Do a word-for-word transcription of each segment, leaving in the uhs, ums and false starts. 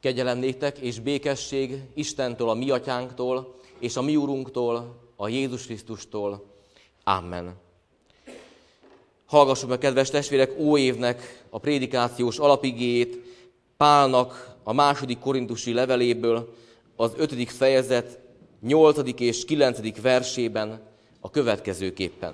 Kegyelem néktek és békesség Istentől, a mi atyánktól, és a mi Urunktól, a Jézus Krisztustól. Amen. Hallgassuk meg, kedves testvérek, óévnek a prédikációs alapigéjét Pálnak a második korintusi leveléből, az ötödik fejezet nyolcadik és kilencedik versében a következőképpen.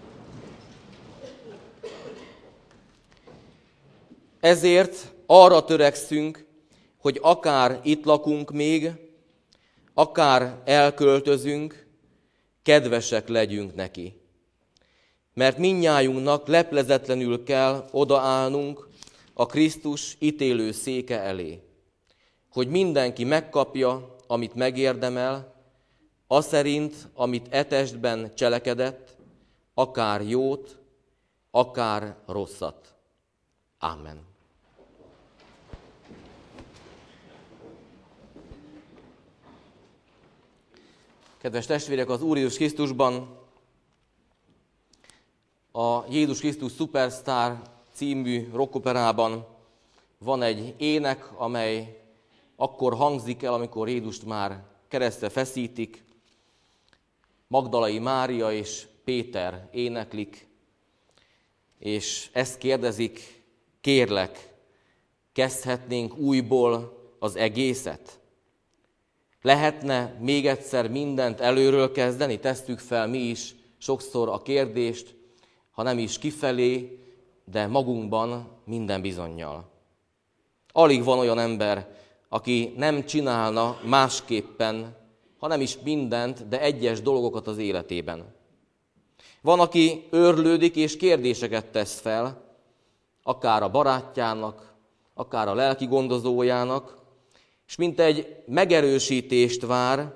Ezért arra törekszünk, hogy akár itt lakunk még, akár elköltözünk, kedvesek legyünk neki. Mert mindnyájunknak leplezetlenül kell odaállnunk a Krisztus ítélő széke elé, hogy mindenki megkapja, amit megérdemel, aszerint, amit e testben cselekedett, akár jót, akár rosszat. Amen. Kedves testvérek, az Úr Jézus Krisztusban a Jézus Krisztus Superstar című rockoperában van egy ének, amely akkor hangzik el, amikor Jézust már keresztre feszítik. Magdalai Mária és Péter éneklik, és ezt kérdezik: kérlek, kezdhetnénk újból az egészet? Lehetne még egyszer mindent előről kezdeni? Tesszük fel mi is sokszor a kérdést, ha nem is kifelé, de magunkban minden bizonnyal. Alig van olyan ember, aki nem csinálna másképpen, ha nem is mindent, de egyes dolgokat az életében. Van, aki őrlődik és kérdéseket tesz fel, akár a barátjának, akár a lelki gondozójának, és mint egy megerősítést vár,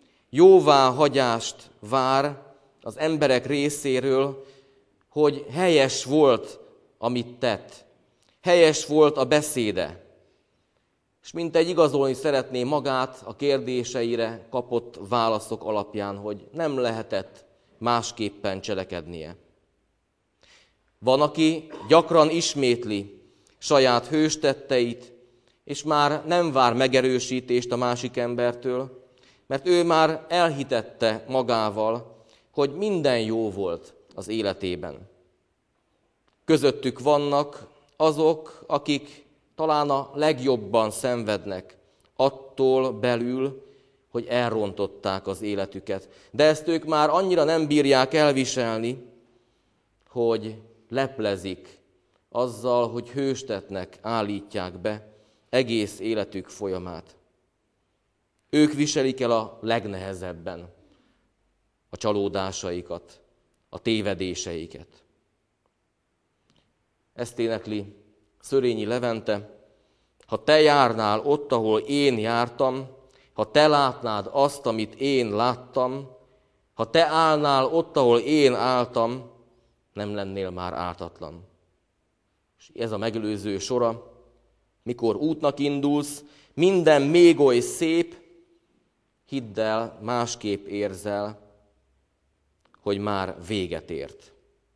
jóváhagyást vár az emberek részéről, hogy helyes volt, amit tett, helyes volt a beszéde, és mint egy igazolni szeretné magát a kérdéseire kapott válaszok alapján, hogy nem lehetett másképpen cselekednie. Van, aki gyakran ismétli saját hőstetteit, és már nem vár megerősítést a másik embertől, mert ő már elhitette magával, hogy minden jó volt az életében. Közöttük vannak azok, akik talán a legjobban szenvednek attól belül, hogy elrontották az életüket. De ezt ők már annyira nem bírják elviselni, hogy leplezik azzal, hogy hőstetnek állítják be egész életük folyamát. Ők viselik el a legnehezebben a csalódásaikat, a tévedéseiket. Ezt énekli Szörényi Levente: ha te járnál ott, ahol én jártam, ha te látnád azt, amit én láttam, ha te állnál ott, ahol én álltam, nem lennél már ártatlan. És ez a megelőző sora: mikor útnak indulsz, minden még oly szép, hidd el, másképp érzel, hogy már véget ért.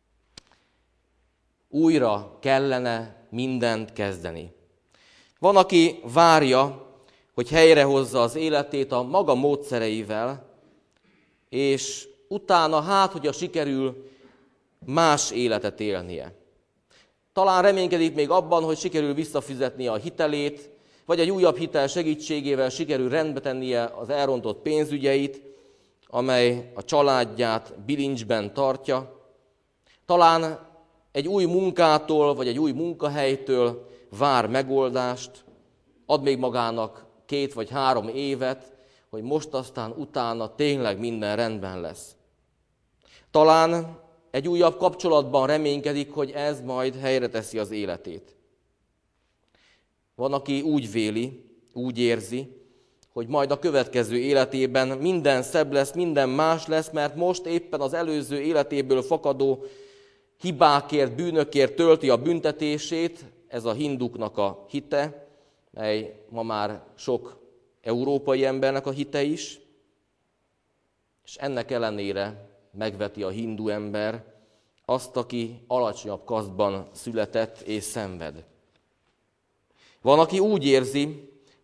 Újra kellene mindent kezdeni. Van, aki várja, hogy helyrehozza az életét a maga módszereivel, és utána hát, hogyha sikerül más életet élnie. Talán reménykedik még abban, hogy sikerül visszafizetnie a hitelét, vagy egy újabb hitel segítségével sikerül rendbe tennie az elrontott pénzügyeit, amely a családját bilincsben tartja. Talán egy új munkától, vagy egy új munkahelytől vár megoldást, ad még magának két vagy három évet, hogy most aztán utána tényleg minden rendben lesz. Talán egy újabb kapcsolatban reménykedik, hogy ez majd helyre teszi az életét. Van, aki úgy véli, úgy érzi, hogy majd a következő életében minden szebb lesz, minden más lesz, mert most éppen az előző életéből fakadó hibákért, bűnökért tölti a büntetését, ez a hinduknak a hite, mely ma már sok európai embernek a hite is, és ennek ellenére megveti a hindu ember azt, aki alacsonyabb kasztban született és szenved. Van, aki úgy érzi,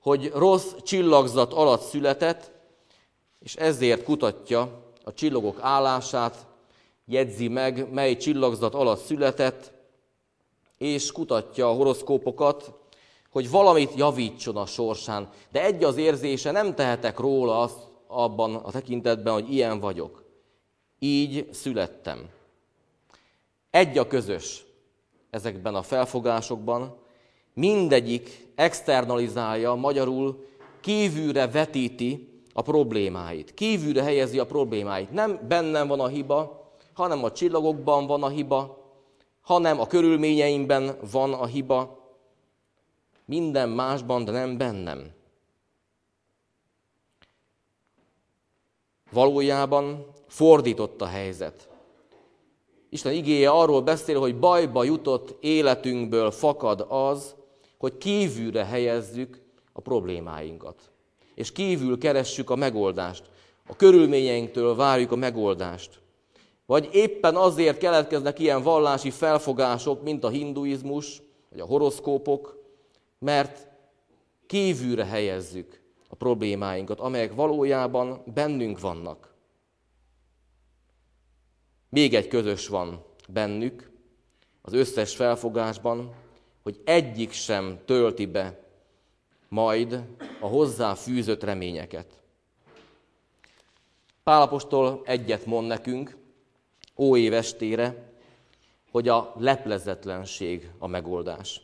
hogy rossz csillagzat alatt született, és ezért kutatja a csillagok állását, jegyzi meg, mely csillagzat alatt született, és kutatja a horoszkópokat, hogy valamit javítson a sorsán. De egy az érzése, nem tehetek róla azt abban a tekintetben, hogy ilyen vagyok. Így születtem. Egy a közös ezekben a felfogásokban, mindegyik externalizálja, magyarul kívülre vetíti a problémáit. Kívülre helyezi a problémáit. Nem bennem van a hiba, hanem a csillagokban van a hiba, hanem a körülményeimben van a hiba, minden másban, de nem bennem. Valójában fordított a helyzet. Isten igéje arról beszél, hogy bajba jutott életünkből fakad az, hogy kívülre helyezzük a problémáinkat. És kívül keressük a megoldást. A körülményeinktől várjuk a megoldást. Vagy éppen azért keletkeznek ilyen vallási felfogások, mint a hinduizmus, vagy a horoszkópok, mert kívülre helyezzük a problémáinkat, amelyek valójában bennünk vannak. Még egy közös van bennük, az összes felfogásban, hogy egyik sem tölti be majd a hozzá fűzött reményeket. Pál apostol egyet mond nekünk, óév estére, hogy a leplezetlenség a megoldás.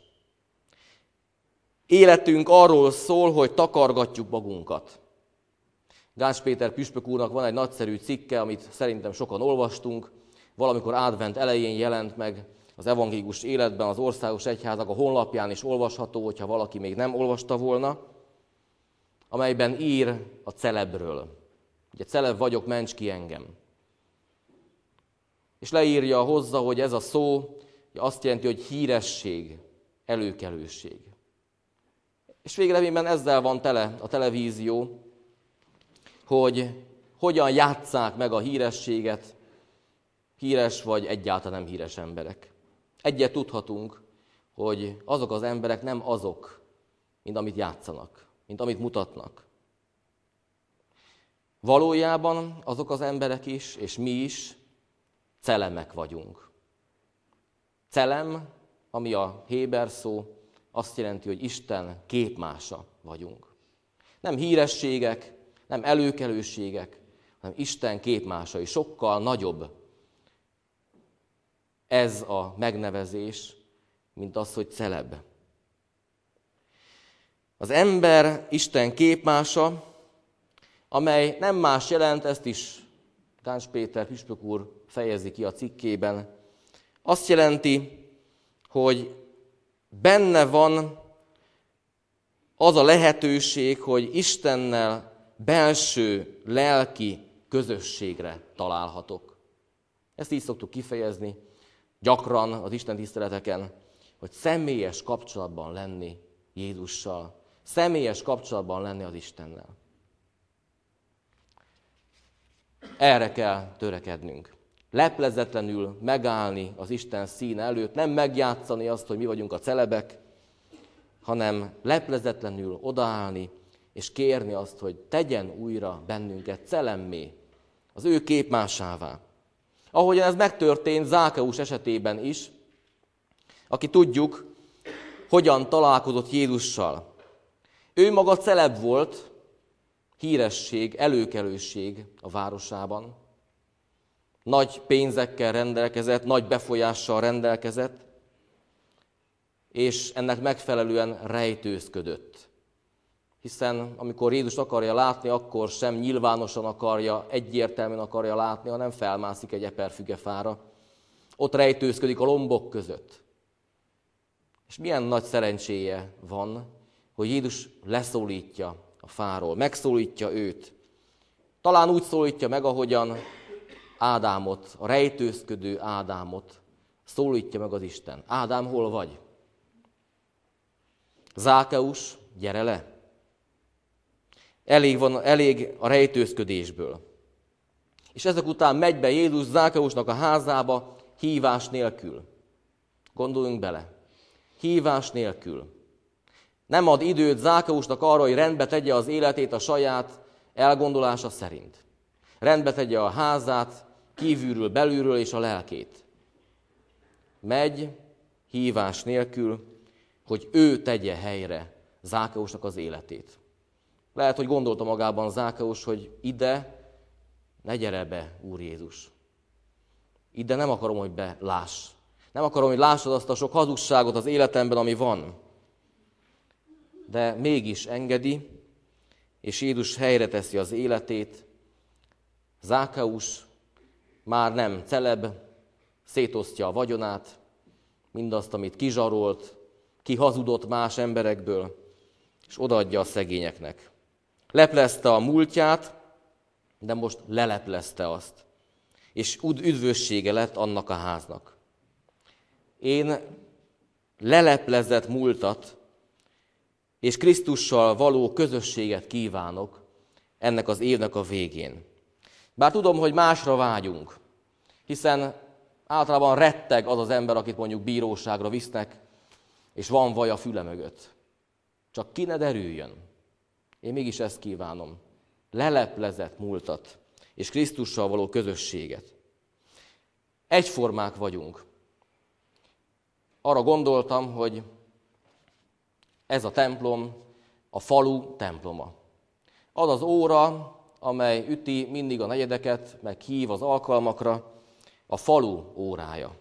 Életünk arról szól, hogy takargatjuk magunkat. Gáncs Péter püspök úrnak van egy nagyszerű cikke, amit szerintem sokan olvastunk, valamikor advent elején jelent meg az evangélikus életben, az Országos Egyháznak a honlapján is olvasható, hogyha valaki még nem olvasta volna, amelyben ír a celebről. Ugye celeb vagyok, ments ki engem. És leírja hozzá, hogy ez a szó azt jelenti, hogy híresség, előkelőség. És végeredményben ezzel van tele a televízió, hogy hogyan játsszák meg a hírességet, híres vagy egyáltalán nem híres emberek. Egyet tudhatunk, hogy azok az emberek nem azok, mint amit játszanak, mint amit mutatnak. Valójában azok az emberek is, és mi is celemek vagyunk. Celem, ami a héber szó, azt jelenti, hogy Isten képmása vagyunk. Nem hírességek, nem előkelőségek, hanem Isten képmásai. Sokkal nagyobb ez a megnevezés, mint az, hogy celeb. Az ember Isten képmása, amely nem más jelent, ezt is Gáncs Péter püspök úr fejezi ki a cikkében, azt jelenti, hogy benne van az a lehetőség, hogy Istennel belső lelki közösségre találhatok. Ezt így szoktuk kifejezni gyakran az Isten tiszteleteken, hogy személyes kapcsolatban lenni Jézussal, személyes kapcsolatban lenni az Istennel. Erre kell törekednünk. Leplezetlenül megállni az Isten színe előtt, nem megjátszani azt, hogy mi vagyunk a celebek, hanem leplezetlenül odaállni, és kérni azt, hogy tegyen újra bennünket celemmé, az ő képmásává. Ahogyan ez megtörtént Zákeus esetében is, aki tudjuk, hogyan találkozott Jézussal. Ő maga celeb volt, híresség, előkelőség a városában. Nagy pénzekkel rendelkezett, nagy befolyással rendelkezett, és ennek megfelelően rejtőzködött. Hiszen amikor Jézust akarja látni, akkor sem nyilvánosan akarja, egyértelműen akarja látni, hanem felmászik egy eperfügefára. Ott rejtőzködik a lombok között. És milyen nagy szerencséje van, hogy Jézus leszólítja a fáról, megszólítja őt. Talán úgy szólítja meg, ahogyan Ádámot, a rejtőzködő Ádámot szólítja meg az Isten. Ádám, hol vagy? Zákeus, gyere le! Elég, van, elég a rejtőzködésből. És ezek után megy be Jézus Zákeusnak a házába hívás nélkül. Gondoljunk bele. Hívás nélkül. Nem ad időt Zákeusnak arra, hogy rendbe tegye az életét a saját elgondolása szerint. Rendbe tegye a házát, kívülről, belülről és a lelkét. Megy hívás nélkül, hogy ő tegye helyre Zákeusnak az életét. Lehet, hogy gondolta magában Zákeus, hogy ide ne gyere be, Úr Jézus. Ide nem akarom, hogy beláss. Nem akarom, hogy lássad azt a sok hazugságot az életemben, ami van. De mégis engedi, és Jézus helyre teszi az életét. Zákeus már nem celeb, szétosztja a vagyonát, mindazt, amit kizsarolt, kihazudott más emberekből, és odaadja a szegényeknek. Leplezte a múltját, de most leleplezte azt. És üdvössége lett annak a háznak. Én leleplezett múltat és Krisztussal való közösséget kívánok ennek az évnek a végén. Bár tudom, hogy másra vágyunk, hiszen általában retteg az az ember, akit mondjuk bíróságra visznek, és van vaj a füle mögött. Csak ki ne derüljön. Én mégis ezt kívánom. Leleplezett múltat és Krisztussal való közösséget. Egyformák vagyunk. Arra gondoltam, hogy ez a templom a falu temploma. Az az óra, amely üti mindig a negyedeket, meg hív az alkalmakra, a falu órája.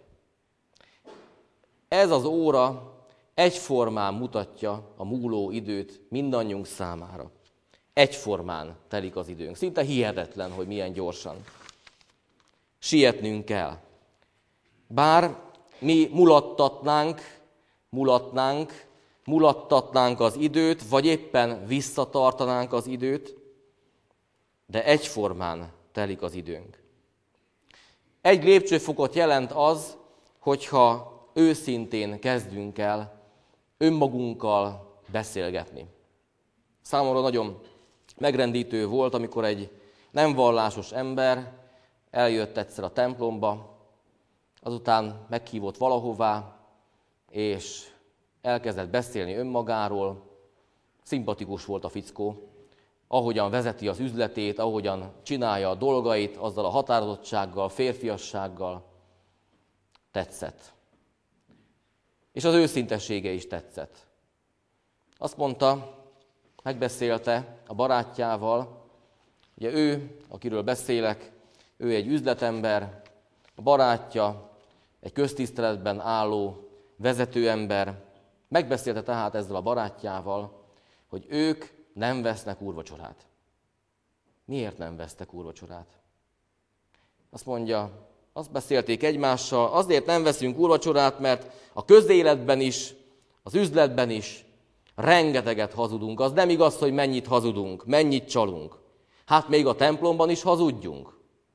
Ez az óra egyformán mutatja a múló időt mindannyiunk számára. Egyformán telik az időnk. Szinte hihetetlen, hogy milyen gyorsan. Sietnünk kell. Bár mi mulattatnánk, mulatnánk, mulattatnánk az időt, vagy éppen visszatartanánk az időt, de egyformán telik az időnk. Egy lépcsőfokot jelent az, hogyha őszintén kezdünk el önmagunkkal beszélgetni. Számomra nagyon megrendítő volt, amikor egy nem vallásos ember eljött egyszer a templomba, azután meghívott valahová, és elkezdett beszélni önmagáról. Szimpatikus volt a fickó, ahogyan vezeti az üzletét, ahogyan csinálja a dolgait, azzal a határozottsággal, férfiassággal. Tetszett. És az őszintessége is tetszett. Azt mondta, megbeszélte a barátjával, ugye ő, akiről beszélek, ő egy üzletember, a barátja egy köztiszteletben álló vezetőember. Megbeszélte tehát ezzel a barátjával, hogy ők nem vesznek úrvacsorát. Miért nem vesztek úrvacsorát? Azt mondja, azt beszélték egymással, azért nem veszünk úrvacsorát, mert a közéletben is, az üzletben is rengeteget hazudunk. Az nem igaz, hogy mennyit hazudunk, mennyit csalunk. Hát még a templomban is hazudjunk.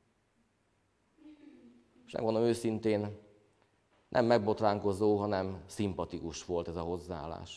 És megmondom őszintén, nem megbotránkozó, hanem szimpatikus volt ez a hozzáállás.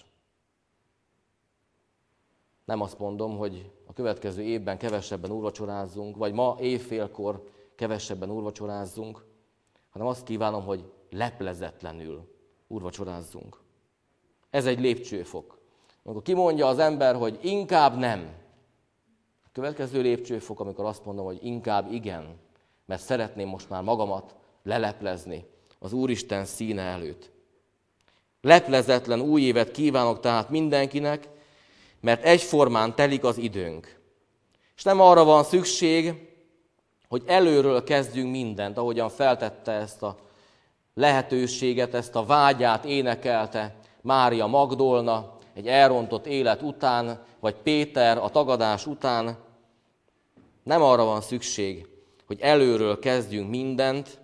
Nem azt mondom, hogy a következő évben kevesebben úrvacsorázzunk, vagy ma évfélkor kevesebben úrvacsorázzunk, hanem azt kívánom, hogy leplezetlenül úrvacsorázzunk. Ez egy lépcsőfok. Amikor kimondja az ember, hogy inkább nem. A következő lépcsőfok, amikor azt mondom, hogy inkább igen, mert szeretném most már magamat leleplezni az Úristen színe előtt. Leplezetlen új évet kívánok tehát mindenkinek, mert egyformán telik az időnk. És nem arra van szükség, hogy előről kezdjünk mindent, ahogyan feltette ezt a lehetőséget, ezt a vágyát énekelte Mária Magdolna egy elrontott élet után, vagy Péter a tagadás után. Nem arra van szükség, hogy előről kezdjünk mindent,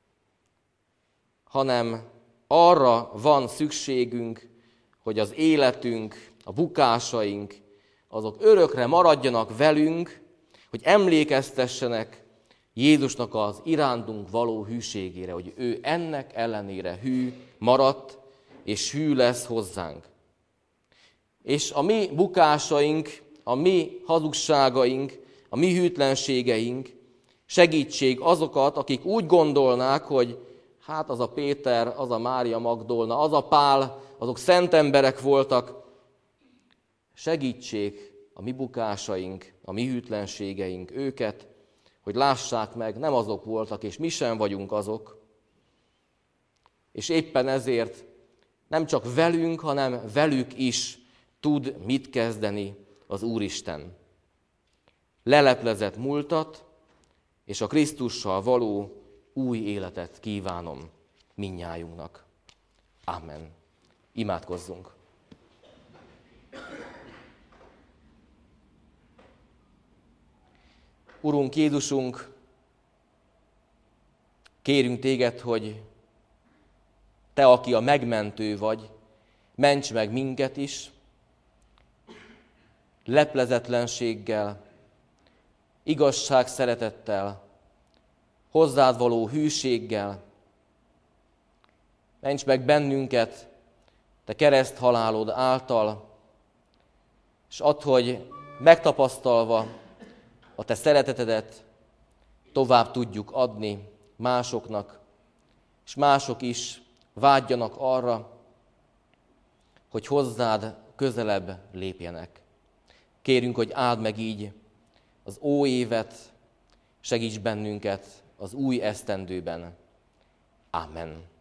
hanem arra van szükségünk, hogy az életünk, a bukásaink, azok örökre maradjanak velünk, hogy emlékeztessenek Jézusnak az irántunk való hűségére, hogy ő ennek ellenére hű maradt, és hű lesz hozzánk. És a mi bukásaink, a mi hazugságaink, a mi hűtlenségeink segítség azokat, akik úgy gondolnák, hogy hát az a Péter, az a Mária Magdolna, az a Pál, azok szent emberek voltak, segítsék a mi bukásaink, a mi hűtlenségeink őket, hogy lássák meg, nem azok voltak, és mi sem vagyunk azok, és éppen ezért nem csak velünk, hanem velük is tud mit kezdeni az Úristen. Leleplezett múltat, és a Krisztussal való új életet kívánom mindnyájunknak. Amen. Imádkozzunk. Urunk Jézusunk, kérünk téged, hogy te, aki a megmentő vagy, ments meg minket is, leplezetlenséggel, igazság szeretettel, hozzád való hűséggel. Ments meg bennünket te kereszthalálod által, és add, hogy megtapasztalva a te szeretetedet tovább tudjuk adni másoknak, és mások is vágyjanak arra, hogy hozzád közelebb lépjenek. Kérünk, hogy áld meg így az óévet, segíts bennünket az új esztendőben. Amen.